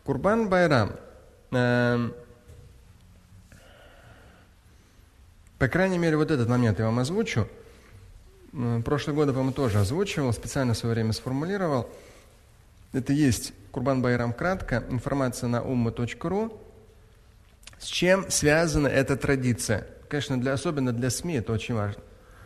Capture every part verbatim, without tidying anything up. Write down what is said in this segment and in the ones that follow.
Курбан-байрам. Э, по крайней мере, вот этот момент я вам озвучу. Э, прошлые годы, по-моему, тоже озвучивал, специально в свое время сформулировал. Это есть Курбан-байрам кратко, информация на умма точка ру. С чем связана эта традиция? Конечно, для, особенно для СМИ это очень важно.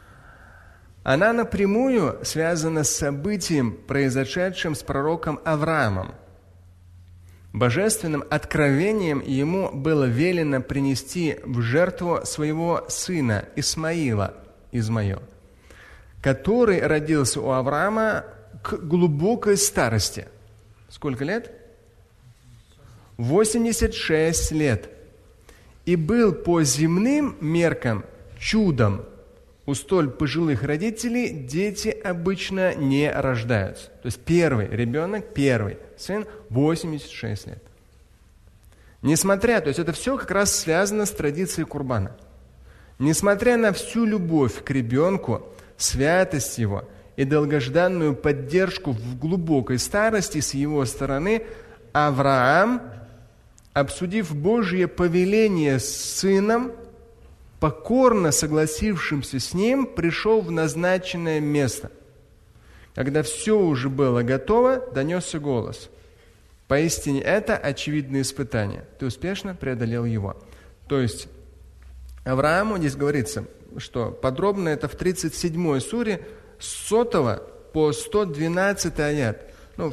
Она напрямую связана с событием, произошедшим с пророком Авраамом. Божественным откровением ему было велено принести в жертву своего сына Исмаила, Измаил, который родился у Авраама к глубокой старости. Сколько лет? восемьдесят шесть лет. И был по земным меркам чудом. У столь пожилых родителей дети обычно не рождаются. То есть первый ребенок, первый сын, восемьдесят шесть лет. Несмотря, то есть это все как раз связано с традицией курбана. Несмотря на всю любовь к ребенку, святость его и долгожданную поддержку в глубокой старости с его стороны, Авраам, обсудив Божье повеление с сыном, покорно согласившимся с ним, пришел в назначенное место. Когда все уже было готово, донесся голос: «Поистине это очевидное испытание. Ты успешно преодолел его». То есть Аврааму здесь говорится, что подробно это в тридцать седьмой суре с сотого по сто двенадцатый аят. Ну,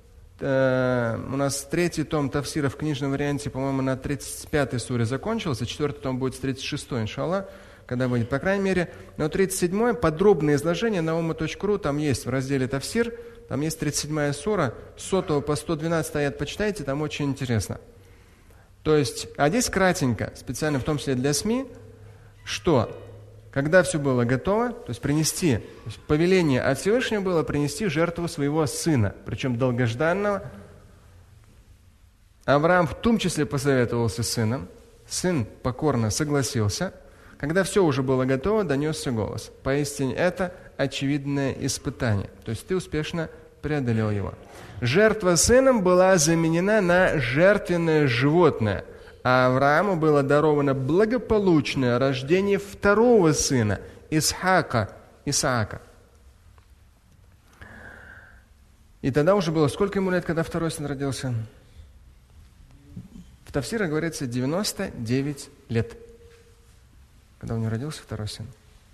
э, у нас третий том тафсира в книжном варианте, по-моему, на тридцать пятой суре закончился, четвертый том будет с тридцать шестой, иншаллах, когда выйдет, по крайней мере. Но тридцать седьмой, подробное изложение на умма точка ру, там есть в разделе тафсир, там есть тридцать седьмая сура, с сотого по сто двенадцатый аят почитайте, там очень интересно. То есть, а здесь кратенько, специально в том числе для СМИ, что когда все было готово, то есть принести, то есть повеление от Всевышнего было принести жертву своего сына, причем долгожданного. Авраам в том числе посоветовался с сыном, сын покорно согласился. Когда все уже было готово, донесся голос: «Поистине это очевидное испытание». То есть ты успешно преодолел его. Жертва сыном была заменена на жертвенное животное, а Аврааму было даровано благополучное рождение второго сына, Исхака, Исаака. И тогда уже было сколько ему лет, когда второй сын родился? В тафсире говорится девяносто девять лет, когда у него родился второй сын.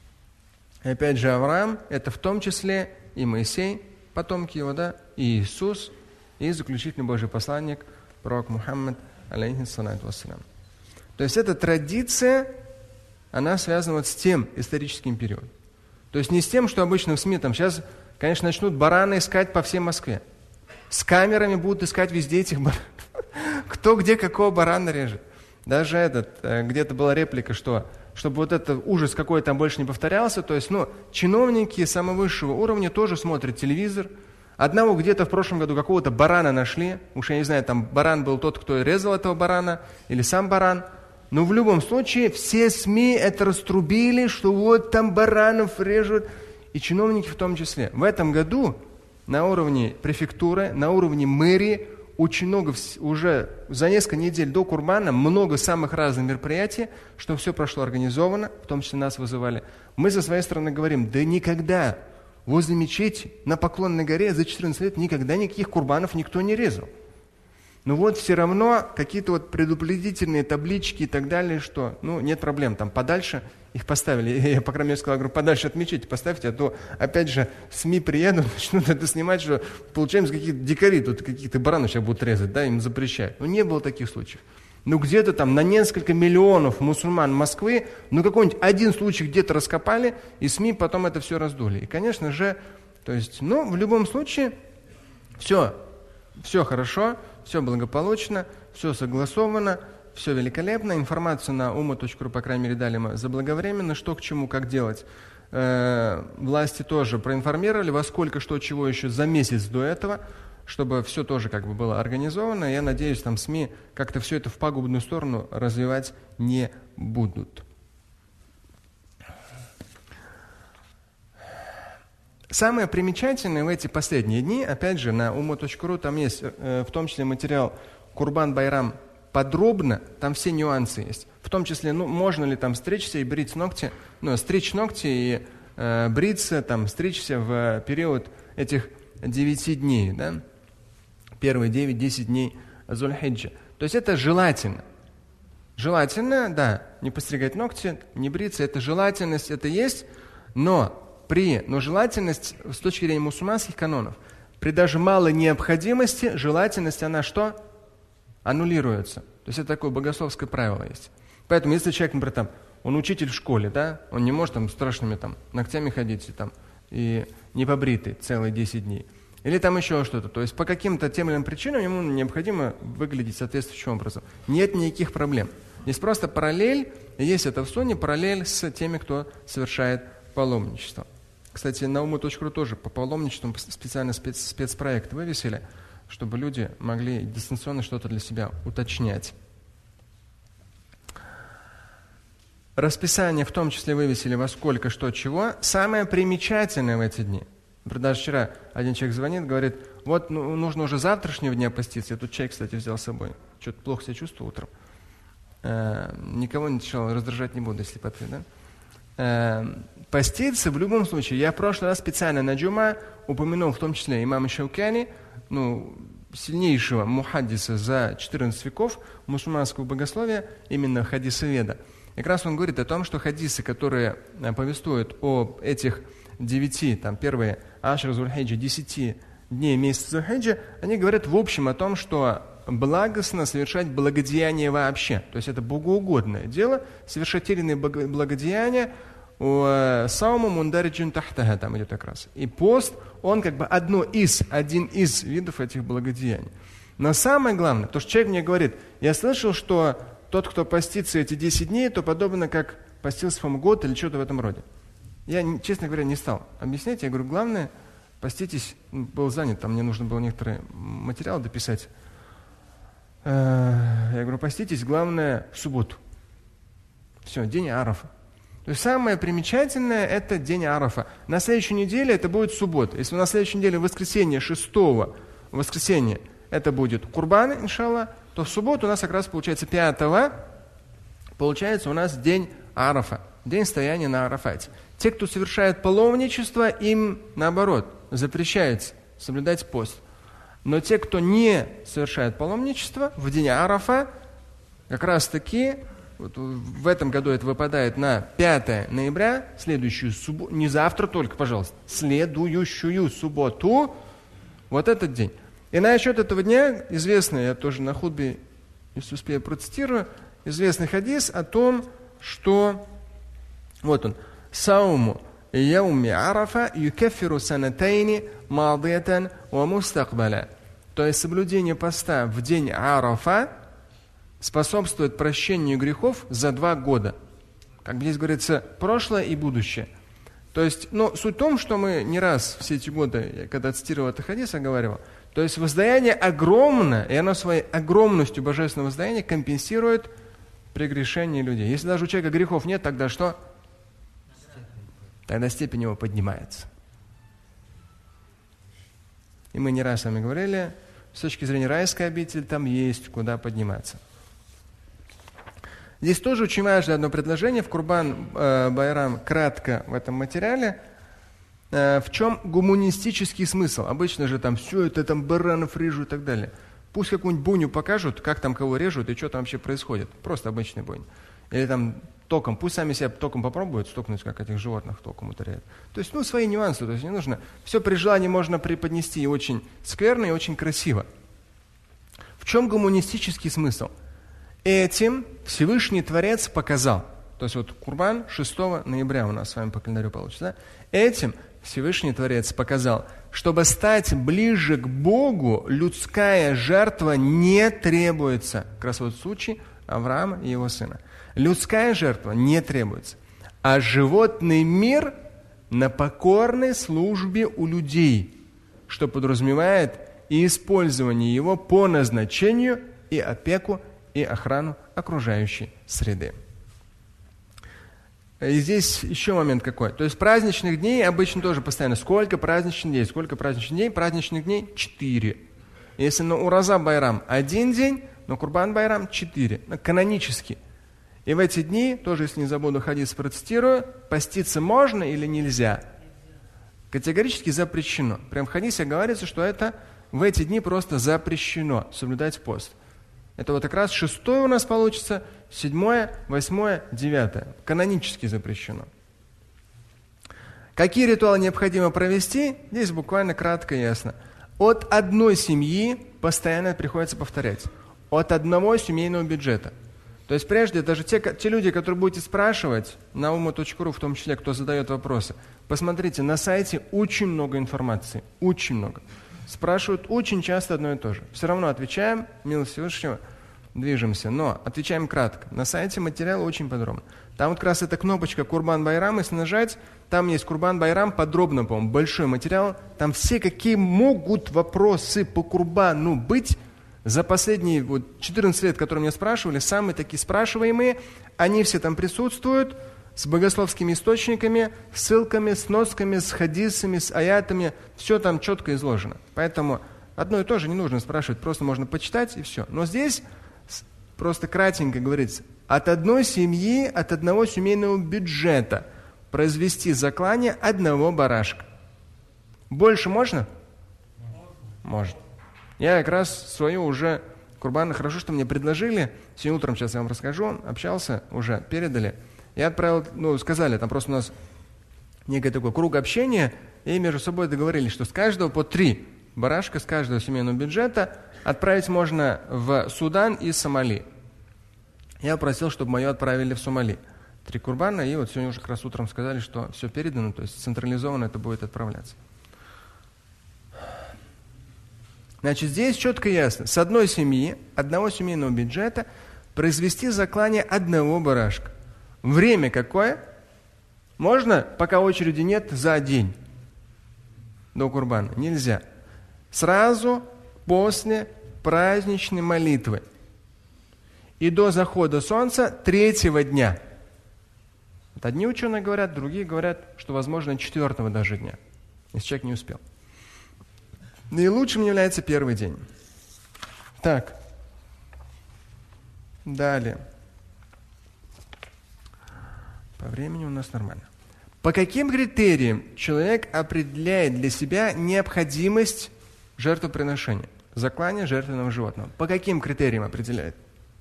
И опять же Авраам, это в том числе и Моисей, потомки его, да, и Иисус, и заключительный Божий посланник, пророк Мухаммад, алейхиссалату вассалям. То есть эта традиция, она связана вот с тем историческим периодом. То есть не с тем, что обычно в СМИ там сейчас, конечно, начнут бараны искать по всей Москве. С камерами будут искать везде этих баранов. Кто где какого барана режет. Даже этот, где-то была реплика, что чтобы вот этот ужас какой там больше не повторялся, то есть, ну, чиновники самого высшего уровня тоже смотрят телевизор. Одного где-то в прошлом году какого-то барана нашли. Уж я не знаю, там баран был тот, кто резал этого барана, или сам баран. Но в любом случае все СМИ это раструбили, что вот там баранов режут, и чиновники в том числе. В этом году на уровне префектуры, на уровне мэрии очень много, уже за несколько недель до Курбана, много самых разных мероприятий, что все прошло организованно, в том числе нас вызывали. Мы со своей стороны говорим: да никогда возле мечети на Поклонной горе за четырнадцать лет никогда никаких курбанов никто не резал. Но вот все равно какие-то вот предупредительные таблички и так далее, что, ну, нет проблем, там подальше их поставили. Я, по крайней мере, сказал, говорю, подальше от мечети поставьте, а то, опять же, СМИ приедут, начнут это снимать, что получаем какие-то дикари, тут каких-то баранов сейчас будут резать, да, им запрещают. Но не было таких случаев. Ну, где-то там на несколько миллионов мусульман Москвы, ну, какой-нибудь один случай где-то раскопали, и СМИ потом это все раздули. И, конечно же, то есть, ну, в любом случае, все, все хорошо, все благополучно, все согласовано, все великолепно. Информацию на умма точка ру, по крайней мере, дали мы заблаговременно, что к чему, как делать. Э, власти тоже проинформировали, во сколько, что, чего еще за месяц до этого, чтобы все тоже как бы было организовано. Я надеюсь, там СМИ как-то все это в пагубную сторону развивать не будут. Самое примечательное в эти последние дни, опять же, на умма точка ру, там есть э, в том числе материал Курбан-Байрам подробно, там все нюансы есть. В том числе, ну, можно ли там стричься и брить ногти, ну, стричь ногти и э, бриться, там, стричься в период этих девяти дней, да? Первые девять-десять дней Зуль-Хиджа. То есть это желательно. Желательно, да, не постригать ногти, не бриться, это желательность, это есть, но при, но желательность с точки зрения мусульманских канонов, при даже малой необходимости, желательность, она что? Аннулируется. То есть это такое богословское правило есть. Поэтому если человек, например, там, он учитель в школе, да, он не может там страшными там ногтями ходить и, там, и не побритый целые десять дней. Или там еще что-то. То есть по каким-то тем или иным причинам ему необходимо выглядеть соответствующим образом. Нет никаких проблем. Есть просто параллель, есть это в сунне, параллель с теми, кто совершает паломничество. Кстати, на уму точка ру тоже по паломничеству специально спец, спецпроект вывесили, чтобы люди могли дистанционно что-то для себя уточнять. Расписание в том числе вывесили во сколько, что, чего. Самое примечательное в эти дни. Даже вчера один человек звонит, говорит, вот ну, нужно уже завтрашнего дня поститься. Я тут чай, кстати, взял с собой. Что-то плохо себя чувствую утром. Э, никого ничего раздражать не буду, если подпить, да? Э, поститься в любом случае. Я в прошлый раз специально на джума упомянул в том числе имама Шаукани, ну, сильнейшего мухаддиса за четырнадцать веков мусульманского богословия, именно хадисоведа. И как раз он говорит о том, что хадисы, которые повествуют об этих девяти, там, первые ашр Зуль-Хиджа, десяти дней месяца Зуль-Хиджа, они говорят в общем о том, что благостно совершать благодеяние вообще. То есть это богоугодное дело, совершать те или иные благодеяния, сауму мундариджун тахтаха, там идет как раз. И пост, он как бы одно из, один из видов этих благодеяний. Но самое главное, то, что человек мне говорит, я слышал, что тот, кто постится эти десять дней, то подобно как постился, по-моему, год или что-то в этом роде. Я, честно говоря, не стал объяснять. Я говорю, главное, поститесь, был занят, там мне нужно было некоторые материалы дописать. Я говорю, поститесь, главное, в субботу. Все, день Арафа. То есть самое примечательное – это день Арафа. На следующей неделе это будет суббота. Если на следующей неделе воскресенье, шестого воскресенья, это будет Курбан, иншаллах, то в субботу у нас как раз получается пятого, получается у нас день Арафа, день стояния на Арафате. Те, кто совершает паломничество, им, наоборот, запрещается соблюдать пост. Но те, кто не совершает паломничество, в день Арафа, как раз таки, вот в этом году это выпадает на пятое ноября, следующую субботу, не завтра только, пожалуйста, следующую субботу, вот этот день. И насчет этого дня известный, я тоже на хутбе, если успею, процитирую, известный хадис о том, что, вот он, «Сауму яуми арафа юкаффиру санатайни мадиятан ва мустакбаля». То есть соблюдение поста в день Арафа способствует прощению грехов за два года. Как здесь говорится, прошлое и будущее. То есть, ну, суть в том, что мы не раз все эти годы, когда цитировал этот хадис, оговаривал, то есть воздаяние огромное, и оно своей огромностью божественного воздаяния компенсирует прегрешение людей. Если даже у человека грехов нет, тогда что? Тогда степень его поднимается. И мы не раз с вами говорили, с точки зрения райской обители, там есть куда подниматься. Здесь тоже очень важное одно предложение в Курбан-Байрам, э, кратко в этом материале. Э, в чем гуманистический смысл? Обычно же там все это, там баранов режут и так далее. Пусть какую-нибудь бойню покажут, как там кого режут и что там вообще происходит. Просто обычный бойня. Или там током, пусть сами себя током попробуют стукнуть, как этих животных током ударяют. То есть, ну, свои нюансы, то есть не нужно. Все при желании можно преподнести и очень скверно, и очень красиво. В чем гуманистический смысл? Этим Всевышний Творец показал, то есть вот Курбан шестого ноября у нас с вами по календарю получится, да? Этим Всевышний Творец показал, чтобы стать ближе к Богу, людская жертва не требуется. Как раз вот случай Авраама и его сына. Людская жертва не требуется, а животный мир на покорной службе у людей, что подразумевает и использование его по назначению, и опеку, и охрану окружающей среды. И здесь еще момент какой. То есть праздничных дней обычно тоже постоянно. Сколько праздничных дней? Сколько праздничных дней? Праздничных дней четыре. Если на Ураза Байрам один день, на Курбан Байрам четыре. Ну, канонически. И в эти дни, тоже, если не забуду, хадис процитирую, поститься можно или нельзя? Категорически запрещено. Прям в хадисе говорится, что это в эти дни просто запрещено соблюдать пост. Это вот как раз шестое у нас получится, седьмое, восьмое, девятое. Канонически запрещено. Какие ритуалы необходимо провести? Здесь буквально кратко и ясно. От одной семьи постоянно приходится повторять. От одного семейного бюджета. То есть прежде даже те, те люди, которые будете спрашивать, на ума точка ру в том числе, кто задает вопросы, посмотрите, на сайте очень много информации, очень много. Спрашивают очень часто одно и то же. Все равно отвечаем, милость Всевышнего, движемся, но отвечаем кратко. На сайте материал очень подробно. Там вот как раз эта кнопочка Курбан Байрам, если нажать, там есть Курбан Байрам, подробно, по-моему, большой материал. Там все, какие могут вопросы по Курбану быть, за последние вот, четырнадцать лет, которые меня спрашивали, самые такие спрашиваемые, они все там присутствуют, с богословскими источниками, ссылками, сносками, с хадисами, с аятами, все там четко изложено. Поэтому одно и то же не нужно спрашивать, просто можно почитать и все. Но здесь просто кратенько говорится, от одной семьи, от одного семейного бюджета произвести заклание одного барашка. Больше можно? Можно. Я как раз свою уже курбан, хорошо, что мне предложили, сегодня утром, сейчас я вам расскажу, общался, уже передали. Я отправил, ну, сказали, там просто у нас некий такой круг общения, и между собой договорились, что с каждого по три барашка, с каждого семейного бюджета отправить можно в Судан и Сомали. Я просил, чтобы мое отправили в Сомали. Три курбана, и вот сегодня уже как раз утром сказали, что все передано, то есть централизованно это будет отправляться. Значит, здесь четко и ясно. С одной семьи, одного семейного бюджета произвести заклание одного барашка. Время какое? Можно, пока очереди нет, за день до курбана. Нельзя. Сразу после праздничной молитвы. И до захода солнца третьего дня. Вот одни ученые говорят, другие говорят, что возможно четвертого даже дня, если человек не успел. Наилучшим является первый день. Так. Далее. По времени у нас нормально. По каким критериям человек определяет для себя необходимость жертвоприношения, заклания жертвенного животного? По каким критериям определяет?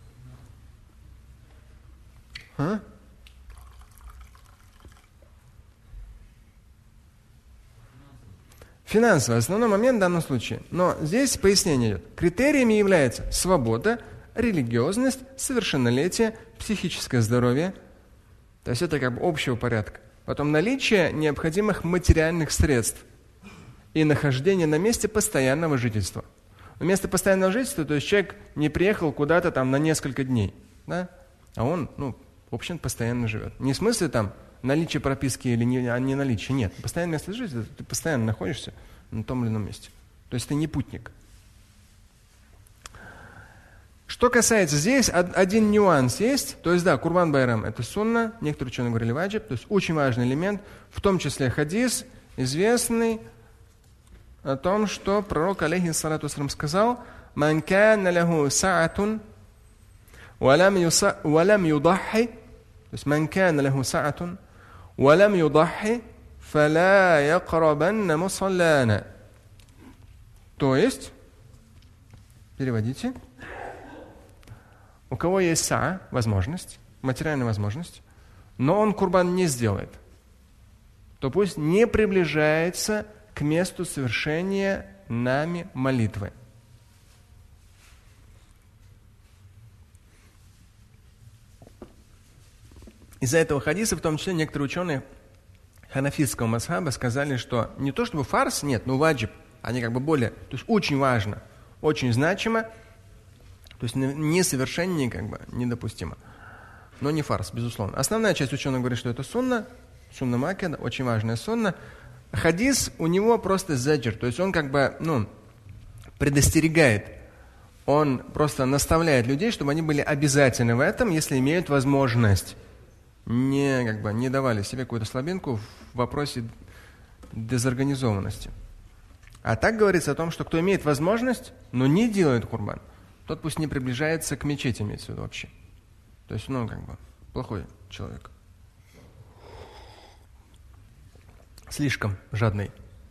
А? Финансовый основной момент в данном случае. Но здесь пояснение идет. Критериями является свобода, религиозность, совершеннолетие, психическое здоровье. То есть это как бы общего порядка. Потом наличие необходимых материальных средств и нахождение на месте постоянного жительства. Но место постоянного жительства, то есть человек не приехал куда-то там на несколько дней, да? А он, ну, в общем, постоянно живет. Не в смысле там наличие прописки или не, а не наличие. Нет. Постоянное место жительства, ты постоянно находишься на том или ином месте. То есть ты не путник. Что касается здесь, один нюанс есть. То есть, да, Курбан Байрам – это сунна. Некоторые ученые говорили ваджиб. То есть очень важный элемент. В том числе хадис, известный о том, что пророк, алейхиссалату вассалям, сказал: «Ман кана лаху саатун, валам юдахи». То есть, «Ман кана лаху саатун, валам юдахи, фала якрабанна мусаллана». То есть, переводите. У кого есть са, возможность, материальная возможность, но он курбан не сделает, то пусть не приближается к месту совершения нами молитвы. Из-за этого хадиса, в том числе, некоторые ученые ханафитского мазхаба сказали, что не то чтобы фарс, нет, но ваджиб, они как бы более, то есть очень важно, очень значимо. То есть несовершеннее как бы недопустимо. Но не фарс, безусловно. Основная часть ученых говорит, что это сунна, сунна македа, очень важная сунна. Хадис у него просто заджир, то есть он как бы, ну, предостерегает. Он просто наставляет людей, чтобы они были обязательны в этом, если имеют возможность. Не, как бы, не давали себе какую-то слабинку в вопросе дезорганизованности. А так говорится о том, что кто имеет возможность, но не делает курбан, тот пусть не приближается к мечети, имеется в виду вообще. То есть, ну, как бы, плохой человек. Слишком жадный.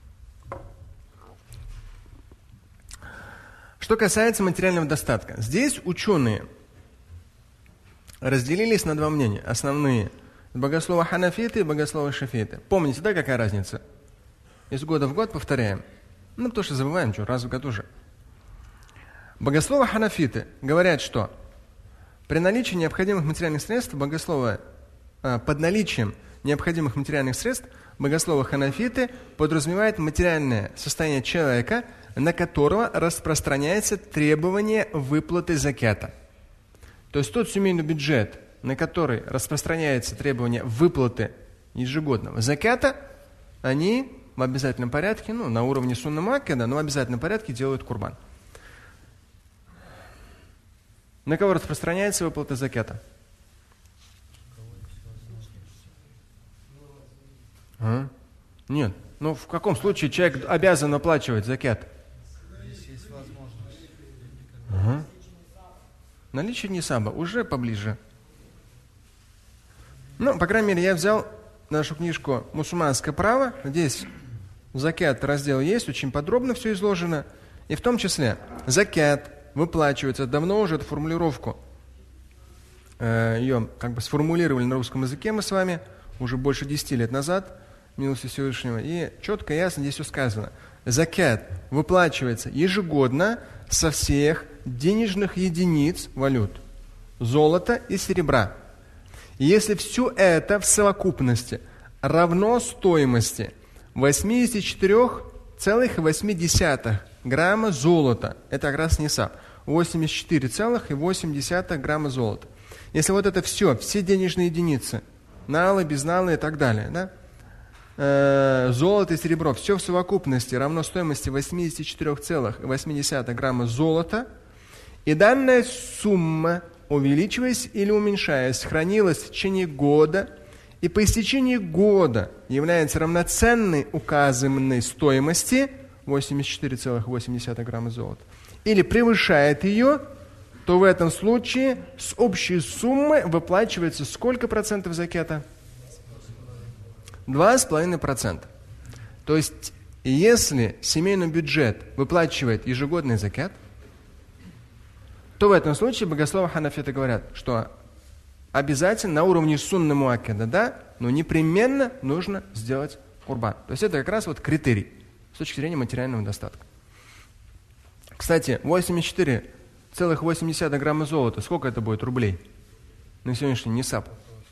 Что касается материального достатка. Здесь ученые разделились на два мнения. Основные. Богословы ханафиты и богословы шафиты. Помните, да, какая разница? Из года в год повторяем. Ну, потому что забываем, что раз в год уже. Богословы ханафиты говорят, что при наличии необходимых материальных средств, богословы, а, под наличием необходимых материальных средств, богословы ханафиты подразумевают материальное состояние человека, на которого распространяется требование выплаты закята. То есть тот семейный бюджет, на который распространяется требование выплаты ежегодного закята, они в обязательном порядке, ну, на уровне сунна муаккада, но в обязательном порядке делают курбан. На кого распространяется выплата закята? А? Нет. Ну, в каком случае человек обязан оплачивать закят? Если есть возможность. Ага. Наличие нисаба уже поближе. Ну, по крайней мере, я взял нашу книжку «Мусульманское право». Здесь закят раздел есть, очень подробно все изложено. И в том числе закят выплачивается, давно уже эту формулировку, э, ее как бы сформулировали на русском языке мы с вами, уже больше десяти лет назад, милости Всевышнего. И четко и ясно здесь все сказано. Закят выплачивается ежегодно со всех денежных единиц валют, золота и серебра. И если все это в совокупности равно стоимости восемьдесят четыре целых восемь десятых грамма золота, это как раз нисаб, восемьдесят четыре целых восемь десятых грамма золота. Если вот это все, все денежные единицы, налы, безналы и так далее, да, э, золото и серебро, все в совокупности равно стоимости восемьдесят четыре целых восемь десятых грамма золота, и данная сумма, увеличиваясь или уменьшаясь, хранилась в течение года, и по истечении года является равноценной указанной стоимости восемьдесят четыре целых восемь десятых грамма золота, или превышает ее, то в этом случае с общей суммы выплачивается сколько процентов закята? два с половиной процента. То есть, если семейный бюджет выплачивает ежегодный закят, то в этом случае богословы ханафиты говорят, что обязательно на уровне сунны муаккада, да, но непременно нужно сделать курбан. То есть это как раз вот критерий с точки зрения материального достатка. Кстати, восемьдесят четыре целых восемь десятых грамма золота, сколько это будет рублей на сегодняшний нисаб?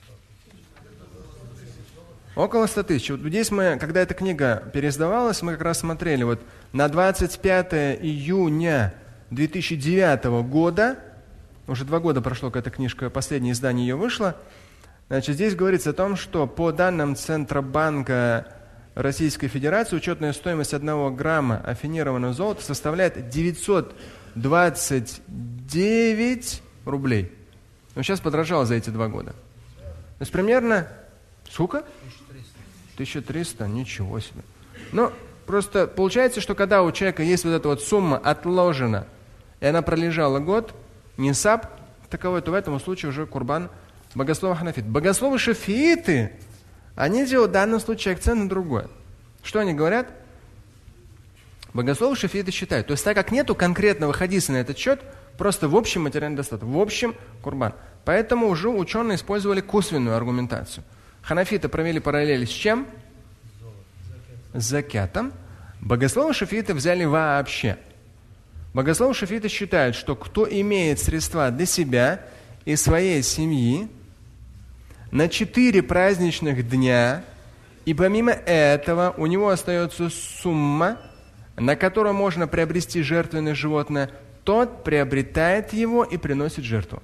Около ста тысяч. Вот здесь мы, когда эта книга переиздавалась, мы как раз смотрели, вот на двадцать пятое июня две тысячи девятого года, уже два года прошло, как эта книжка, последнее издание ее вышло, значит, здесь говорится о том, что по данным Центробанка Российской Федерации учетная стоимость одного грамма афинированного золота составляет девятьсот двадцать девять рублей. Но сейчас подорожало за эти два года. То есть примерно сколько? тысяча триста, ничего себе. Ну, просто получается, что когда у человека есть вот эта вот сумма отложена, и она пролежала год, нисаб таковой, то в этом случае уже курбан богослова ханафит. Богословы шафииты, они делают в данном случае акцент на другое. Что они говорят? Богословы шафииты считают. То есть так как нету конкретного хадиса на этот счет, просто в общем материальный достаток, в общем курбан. Поэтому уже ученые использовали косвенную аргументацию. Ханафиты провели параллель с чем? С закятом. Богословы шафииты взяли вообще. Богословы шафииты считают, что кто имеет средства для себя и своей семьи на четыре праздничных дня, и помимо этого у него остается сумма, на которую можно приобрести жертвенное животное, тот приобретает его и приносит жертву.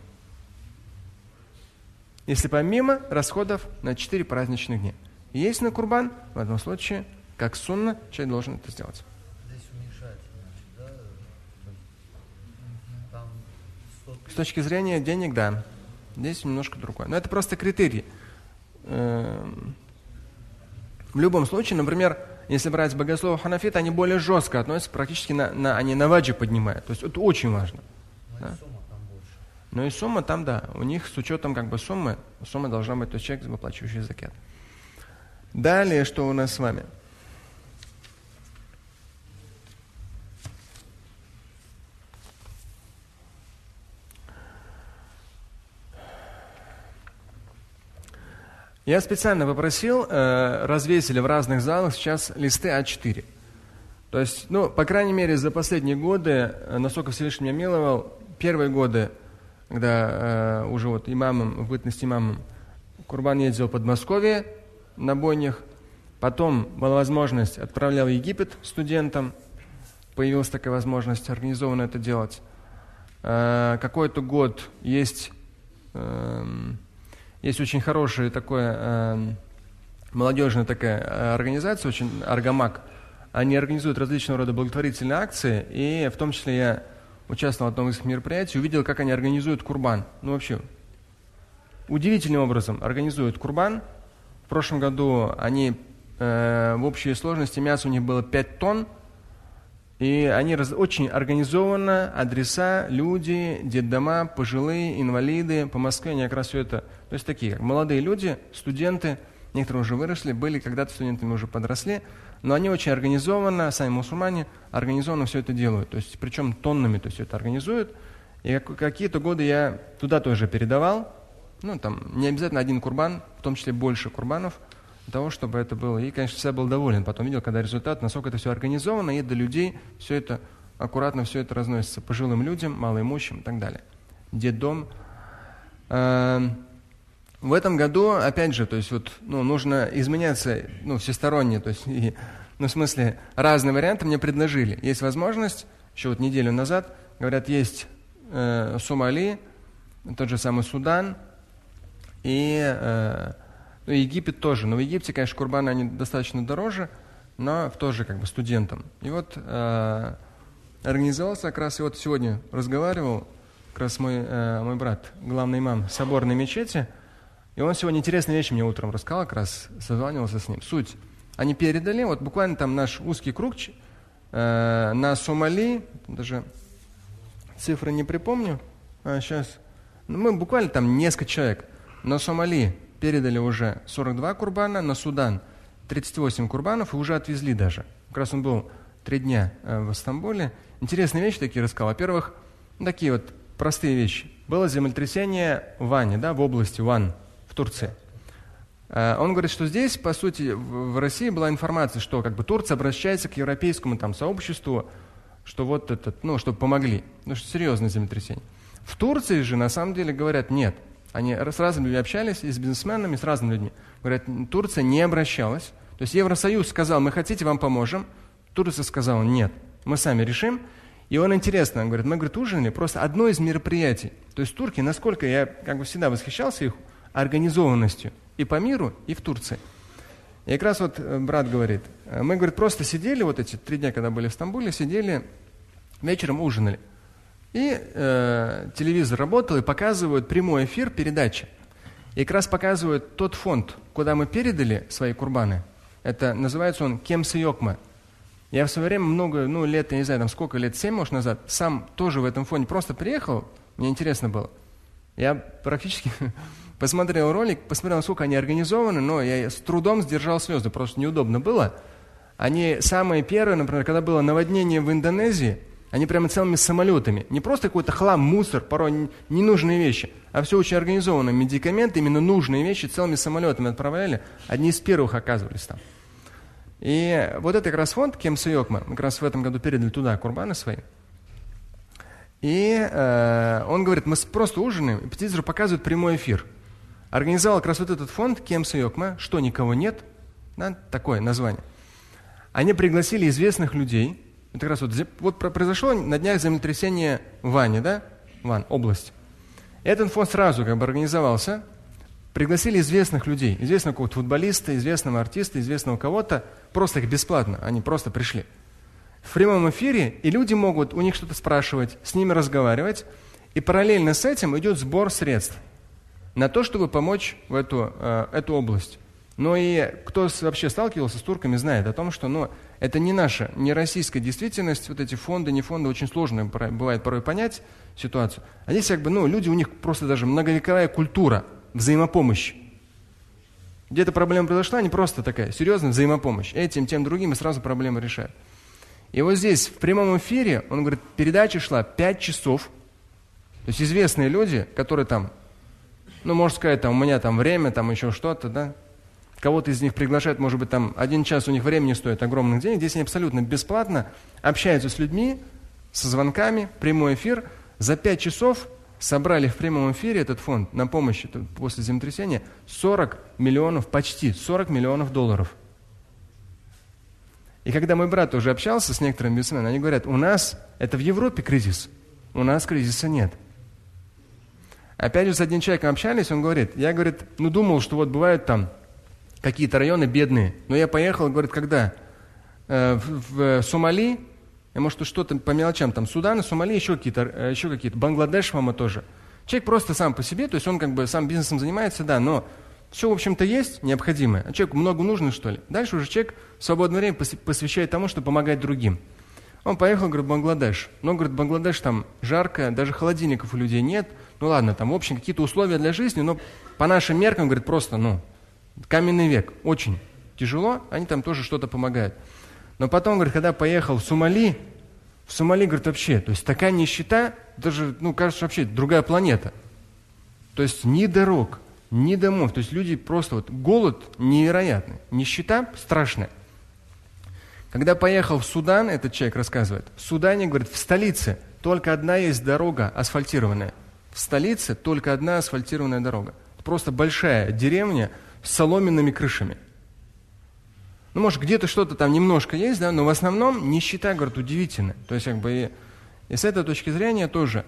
Если помимо расходов на четыре праздничных дня. Есть на курбан, в этом случае, как сунна, человек должен это сделать. Здесь уменьшается, значит, да? Там сто тысяч. С точки зрения денег, да. Здесь немножко другое. Но это просто критерий. В любом случае, например, если брать богословов ханафит, они более жестко относятся, практически на, на, они на ваджиб поднимают. То есть это очень важно. Но Да? и сумма там больше. Но и сумма там, да, у них с учетом как бы суммы, сумма должна быть, то есть человек, выплачивающий закят. Далее, что у нас с вами? Я специально попросил, э, развесили в разных залах сейчас листы а четыре. То есть, ну, по крайней мере, за последние годы, э, насколько Всевышний меня миловал, первые годы, когда э, уже вот имамом, в бытность имамом, Курбан ездил в Подмосковье на бойнях, потом была возможность, отправлял в Египет студентам, появилась такая возможность организованно это делать. Э, какой-то год есть... Э, Есть очень хорошая такая э, молодежная такая организация, очень Аргамак. Они организуют различного рода благотворительные акции, и в том числе я участвовал в одном из их мероприятий, увидел, как они организуют курбан. Ну вообще, удивительным образом организуют курбан. В прошлом году они э, в общей сложности мяса у них было пять тонн, и они раз, очень организованно, адреса, люди, детдома, пожилые, инвалиды, по Москве они как раз все это, то есть такие, как молодые люди, студенты, некоторые уже выросли, были когда-то студентами, уже подросли, но они очень организованно, сами мусульмане, организованно все это делают, то есть причем тоннами то есть все это организуют, и какие-то годы я туда тоже передавал, ну там не обязательно один курбан, в том числе больше курбанов, для того, чтобы это было. И, конечно, всегда был доволен. Потом видел, когда результат, насколько это все организовано, и до людей все это, аккуратно все это разносится пожилым людям, малоимущим и так далее. Детдом. В этом году, опять же, то есть вот, ну, нужно изменяться, ну, всесторонне, то есть, и, ну, в смысле, разные варианты мне предложили. Есть возможность, еще вот неделю назад, говорят, есть э, Сомали, тот же самый Судан, и э, ну, Египет тоже. Но в Египте, конечно, курбаны, они достаточно дороже, но тоже как бы студентам. И вот э, организовался как раз, и вот сегодня разговаривал, как раз мой, э, мой брат, главный имам соборной мечети, и он сегодня интересные вещи мне утром рассказал, как раз созванивался с ним. Суть. Они передали, вот буквально там наш узкий круг э, на Сомали, даже цифры не припомню, а сейчас, ну, мы буквально там несколько человек. На Сомали передали уже сорок два курбана, на Судан тридцать восемь курбанов, и уже отвезли даже. Как раз он был три дня э, в Стамбуле. Интересные вещи такие рассказал. Во-первых, такие вот простые вещи. Было землетрясение в Ване, да, в области Ван, в Турции. Он говорит, что здесь, по сути, в России была информация, что как бы Турция обращается к европейскому там сообществу, что вот этот, ну, чтобы помогли. Ну, что серьезное землетрясение. В Турции же, на самом деле, говорят, нет. Они с разными людьми общались, и с бизнесменами, и с разными людьми. Говорят, Турция не обращалась. То есть Евросоюз сказал, мы хотите, вам поможем. Турция сказала, нет, мы сами решим. И он интересно, он говорит, мы, говорит, ужинали просто одно из мероприятий. То есть турки, насколько я как бы всегда восхищался их организованностью и по миру, и в Турции. И как раз вот брат говорит, мы, говорит, просто сидели, вот эти три дня, когда были в Стамбуле, сидели, вечером ужинали. И э, телевизор работал, и показывают прямой эфир передачи. И как раз показывают тот фонд, куда мы передали свои курбаны. Это называется он Кемсы-Йокма. Я в свое время много, ну, лет, я не знаю, там сколько, лет семь, может, назад, сам тоже в этом фонде просто приехал, мне интересно было. Я практически посмотрел ролик, посмотрел, насколько они организованы, но я с трудом сдержал слезы, просто неудобно было. Они самые первые, например, когда было наводнение в Индонезии, они прямо целыми самолетами, не просто какой-то хлам, мусор, порой ненужные вещи, а все очень организованно, медикаменты, именно нужные вещи целыми самолетами отправляли, одни из первых оказывались там. И вот это как раз фонд Кемсы-Йокма, мы как раз в этом году передали туда курбаны свои. И э, он говорит, мы просто ужинаем, и по телевизору показывают прямой эфир. Организовал как раз вот этот фонд Кемсы-Йокма, что никого нет, да, такое название. Они пригласили известных людей. Это как раз вот, вот произошло на днях землетрясение в Ване, да, Ван, область. Этот фонд сразу как бы организовался, пригласили известных людей, известного какого-то футболиста, известного артиста, известного кого-то, просто их бесплатно, они просто пришли. В прямом эфире, и люди могут у них что-то спрашивать, с ними разговаривать, и параллельно с этим идет сбор средств на то, чтобы помочь в эту, э, эту область. Но и кто вообще сталкивался с турками, знает о том, что ну, это не наша, не российская действительность, вот эти фонды, не фонды, очень сложно бывает порой понять ситуацию. А здесь как бы, ну, люди, у них просто даже многовековая культура взаимопомощи. Где-то проблема произошла, не просто такая, серьезная взаимопомощь. Этим, тем, другим, и сразу проблемы решают. И вот здесь в прямом эфире, он говорит, передача шла пять часов. То есть известные люди, которые там, ну, можно сказать, там, у меня там время, там еще что-то, да, кого-то из них приглашают, может быть, там один час у них времени стоит огромных денег. Здесь они абсолютно бесплатно общаются с людьми, со звонками, прямой эфир. За пять часов собрали в прямом эфире этот фонд на помощь после землетрясения сорок миллионов, почти сорок миллионов долларов. И когда мой брат уже общался с некоторыми бизнесменами, они говорят, у нас, это в Европе кризис, у нас кризиса нет. Опять же, с одним человеком общались, он говорит, я, говорит, ну думал, что вот бывают там какие-то районы бедные. Но я поехал, говорит, когда? Э, в, в Сомали, может, что-то по мелочам, там Судан, Сомали, еще какие-то, еще какие-то, Бангладеш, по-моему, тоже. Человек просто сам по себе, то есть он как бы сам бизнесом занимается, да, но все, в общем-то, есть необходимое. А человеку много нужно, что ли? Дальше уже человек в свободное время посвящает тому, чтобы помогать другим. Он поехал, говорит, в Бангладеш. Но, говорит, Бангладеш там жарко, даже холодильников у людей нет. Ну ладно, там, в общем, какие-то условия для жизни, но по нашим меркам, говорит, просто, ну, каменный век, очень тяжело, они там тоже что-то помогают. Но потом, говорит, когда поехал в Сомали, в Сомали, говорит, вообще, то есть такая нищета, даже, ну, кажется, вообще другая планета. То есть ни дорог, ни домов, то есть люди просто, вот, голод невероятный, нищета страшная. Когда поехал в Судан, этот человек рассказывает, в Судане, говорит, в столице только одна есть дорога асфальтированная. В столице только одна асфальтированная дорога. Просто большая деревня с соломенными крышами. Ну, может, где-то что-то там немножко есть, да, но в основном нищета, говорит, удивительная. То есть, как бы, и, и с этой точки зрения тоже.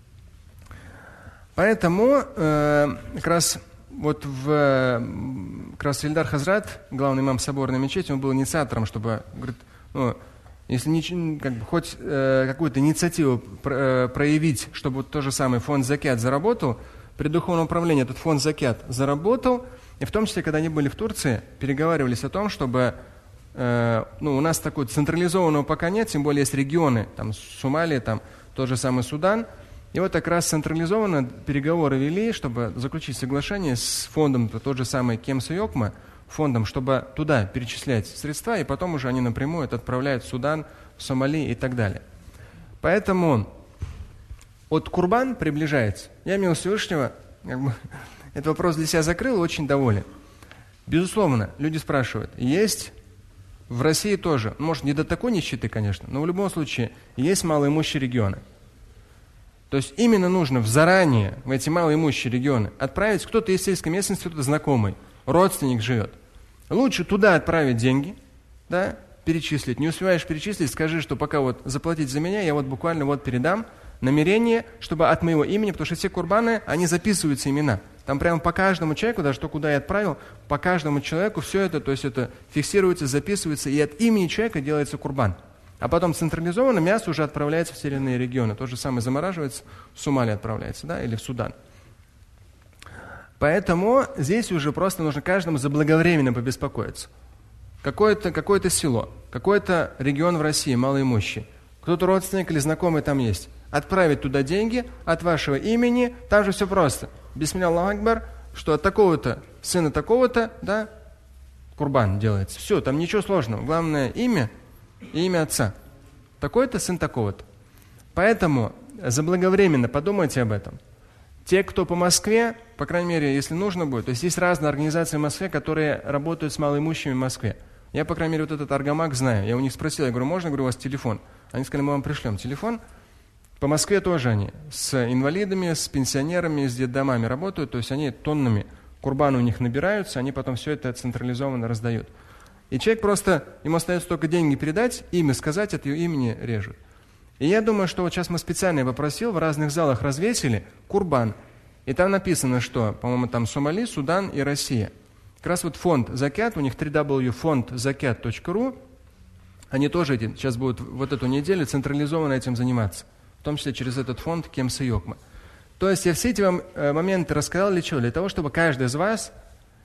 Поэтому э, как раз вот в как раз Ильдар Хазрат, главный имам соборной мечети, он был инициатором, чтобы, говорит, ну, если не, как бы, хоть э, какую-то инициативу про, э, проявить, чтобы вот то же самое фонд Закят заработал, при духовном управлении этот фонд Закят заработал, и в том числе, когда они были в Турции, переговаривались о том, чтобы, э, ну, у нас такого централизованного пока нет, тем более есть регионы, там, Сомалия, там, тот же самый Судан, и вот как раз централизованно переговоры вели, чтобы заключить соглашение с фондом, тот же самый Кемс и Йокма, фондом, чтобы туда перечислять средства, и потом уже они напрямую это отправляют в Судан, в Сомали и так далее. Поэтому от Курбан приближается. Я, мило Всевышнего, как бы, этот вопрос для себя закрыл, очень доволен. Безусловно, люди спрашивают, есть в России тоже, может, не до такой нищеты, конечно, но в любом случае есть малоимущие регионы. То есть именно нужно в заранее в эти малоимущие регионы отправить, кто-то из сельской местности, кто-то знакомый, родственник живет. Лучше туда отправить деньги, да, перечислить. Не успеваешь перечислить, скажи, что пока вот заплатить за меня, я вот буквально вот передам намерение, чтобы от моего имени, потому что все курбаны, они записываются имена. Там прямо по каждому человеку, даже то, куда я отправил, по каждому человеку все это, то есть это фиксируется, записывается, и от имени человека делается курбан. А потом централизованно мясо уже отправляется в северные регионы. То же самое замораживается, в Сомали отправляется, да, или в Судан. Поэтому здесь уже просто нужно каждому заблаговременно побеспокоиться. Какое-то, какое-то село, какой-то регион в России малоимущий, кто-то родственник или знакомый там есть. Отправить туда деньги от вашего имени, там же все просто. Бисмилля Аллаху Акбар, что от такого-то, сына такого-то, да, курбан делается. Все, там ничего сложного. Главное имя и имя отца. Такой-то, сын такого-то. Поэтому заблаговременно подумайте об этом. Те, кто по Москве, по крайней мере, если нужно будет, то есть есть разные организации в Москве, которые работают с малоимущими в Москве. Я, по крайней мере, вот этот Аргамак знаю. Я у них спросил, я говорю, можно, говорю, у вас телефон? Они сказали, мы вам пришлем телефон. По Москве тоже они с инвалидами, с пенсионерами, с детдомами работают, то есть они тоннами курбаны у них набираются, они потом все это централизованно раздают. И человек просто, ему остается только деньги передать, имя сказать, от ее имени режут. И я думаю, что вот сейчас мы специально, я попросил, в разных залах развесили курбан. И там написано, что, по-моему, там Сомали, Судан и Россия. Как раз вот фонд Закят, у них дабл ю дабл ю дабл ю точка фонд закят точка ру, они тоже эти, сейчас будут вот эту неделю централизованно этим заниматься. В том числе через этот фонд Кемс и Йокма. То есть я все эти вам моменты рассказал для чего? Для того, чтобы каждый из вас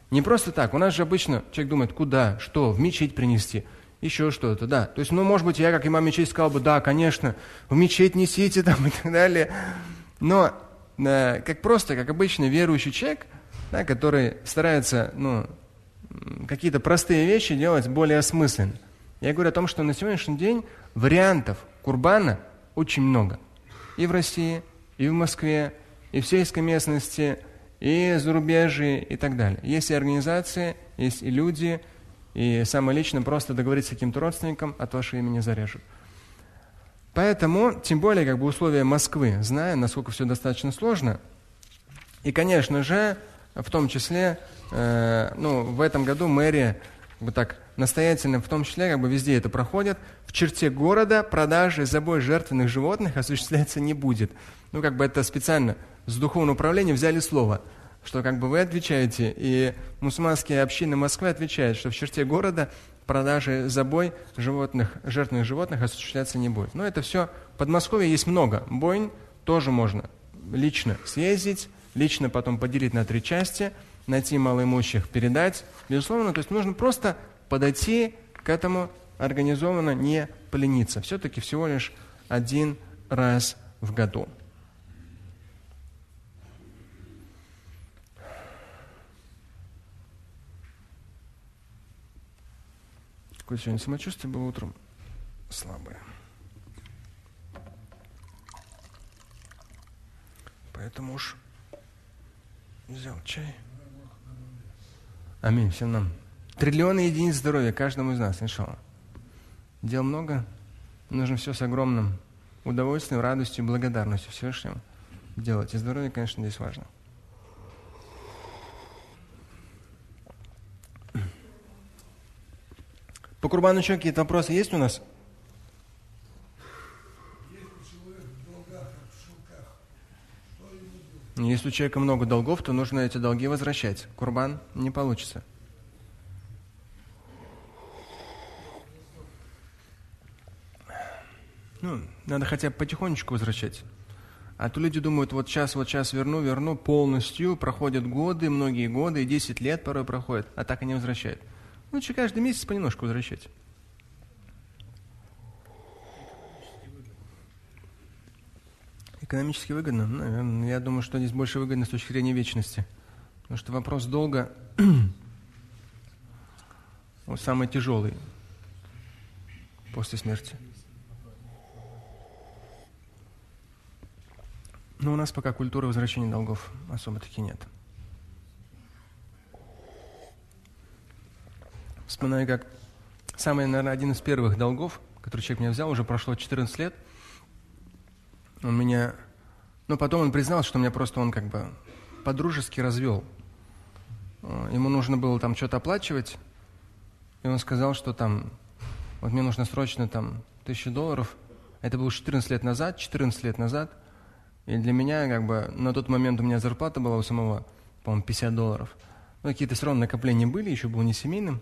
Не просто так. У нас же обычно человек думает, куда, что, в мечеть принести, еще что-то, да. То есть, ну, может быть, я, как имам мечети, сказал бы, да, конечно, в мечеть несите там и так далее. Но э, как просто, как обычный верующий человек, да, который старается, ну, какие-то простые вещи делать более осмысленно. Я говорю о том, что на сегодняшний день вариантов курбана очень много. И в России, и в Москве, и в сельской местности, и зарубежье, и так далее. Есть и организации, есть и люди, и самое личное просто договориться с каким-то родственником, от вашего имени зарежут. Поэтому, тем более, как бы условия Москвы, зная, насколько все достаточно сложно, и, конечно же, в том числе, э, ну, в этом году мэрия, как бы так, настоятельно, в том числе, как бы везде это проходит, в черте города продажи и забой жертвенных животных осуществляться не будет. Ну, как бы это специально с духовного управления взяли слово, что как бы вы отвечаете, и мусульманские общины Москвы отвечают, что в черте города продажи, забой животных, жертвенных животных осуществляться не будет. Но это все, в Подмосковье есть много бойн, тоже можно лично съездить, лично потом поделить на три части, найти малоимущих, передать. Безусловно, то есть нужно просто подойти к этому организованно, не полениться. Все-таки всего лишь один раз в году. Какое сегодня самочувствие было утром? Слабое. Поэтому уж взял чай. Аминь. Всем нам. Триллионы единиц здоровья каждому из нас, иншаллах. Дел много. Нужно все с огромным удовольствием, радостью и благодарностью Всевышнему делать. И здоровье, конечно, здесь важно. По курбану еще какие-то вопросы есть у нас? Если у человека много долгов, то нужно эти долги возвращать. Курбан не получится. Ну, надо хотя бы потихонечку возвращать. А то люди думают, вот сейчас, вот сейчас верну, верну полностью. Проходят годы, многие годы, и десять лет порой проходят, а так и не возвращают. Лучше каждый месяц понемножку возвращать. Экономически выгодно? Наверное, я думаю, что здесь больше выгодно с точки зрения вечности. Потому что вопрос долга он самый тяжелый после смерти. Но у нас пока культуры возвращения долгов особо-таки нет. Вспоминаю, как самый, наверное, один из первых долгов, который человек меня взял, уже прошло четырнадцать лет. Он меня... Ну, потом он признал, что меня просто он как бы по-дружески развел. Ему нужно было там что-то оплачивать, и он сказал, что там... Вот мне нужно срочно там тысячу долларов. Это было четырнадцать лет назад, четырнадцать лет назад. И для меня как бы на тот момент у меня зарплата была у самого, по-моему, пятьдесят долларов. Ну, какие-то все равно накопления были, еще был не семейным.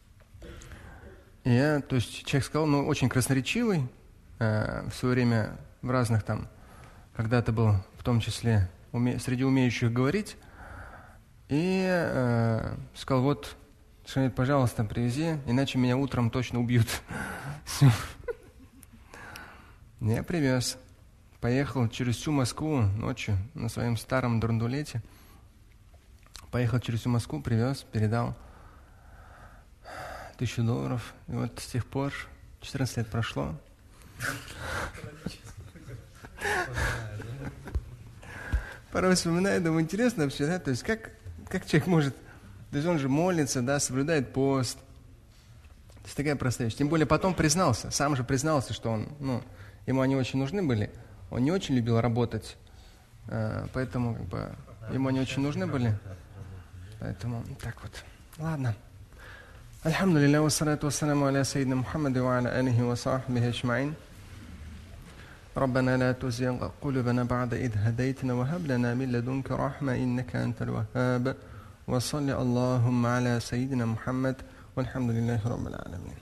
И я, то есть человек сказал, ну, очень красноречивый, э, в свое время в разных там, когда-то был в том числе уме, среди умеющих говорить, и э, сказал, вот, что-нибудь, пожалуйста, привези, иначе меня утром точно убьют. Я привез, поехал через всю Москву ночью на своем старом драндулете, поехал через всю Москву, привез, передал тысячу долларов. И вот с тех пор, четырнадцать лет прошло. Порой вспоминаю, думаю, интересно вообще, да, то есть как, как человек может, то есть он же молится, да, соблюдает пост. То есть такая простая вещь. Тем более потом признался, сам же признался, что он, ну, ему они очень нужны были, он не очень любил работать, поэтому как бы ему они очень нужны были. Поэтому так вот. Ладно. Альхамдулилля, вассалату вассаламу аля сайидна Мухаммаду ва аля алихи ва сахбихи аджмаин. ربنا لا تزغ قلوبنا بعد إذ هديتنا وهب لنا من لدنك رحمة إنك أنت الوهاب وصل اللهم على سيدنا محمد والحمد لله رب العالمين.